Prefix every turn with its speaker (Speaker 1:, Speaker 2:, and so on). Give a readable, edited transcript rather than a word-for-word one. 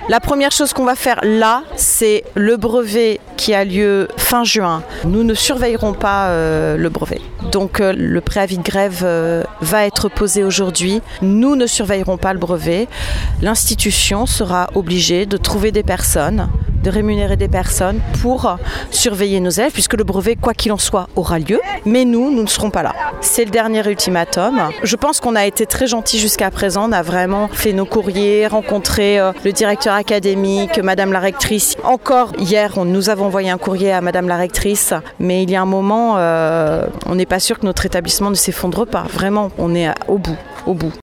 Speaker 1: La première chose qu'on va faire là, c'est le brevet qui a lieu fin juin. Nous ne surveillerons pas le brevet. Donc le préavis de grève va être posé aujourd'hui. Nous ne surveillerons pas le brevet. L'institution sera obligée de trouver des personnes, de rémunérer des personnes pour surveiller nos élèves, puisque le brevet, quoi qu'il en soit, aura lieu. Mais nous ne serons pas là. C'est le dernier ultimatum. Je pense qu'on a été très gentils jusqu'à présent. On a vraiment fait nos courriers, rencontré le directeur académique, Madame la rectrice. Encore hier, nous avons envoyé un courrier à Madame la rectrice, mais il y a un moment, on n'est pas sûr que notre établissement ne s'effondre pas. Vraiment, on est au bout.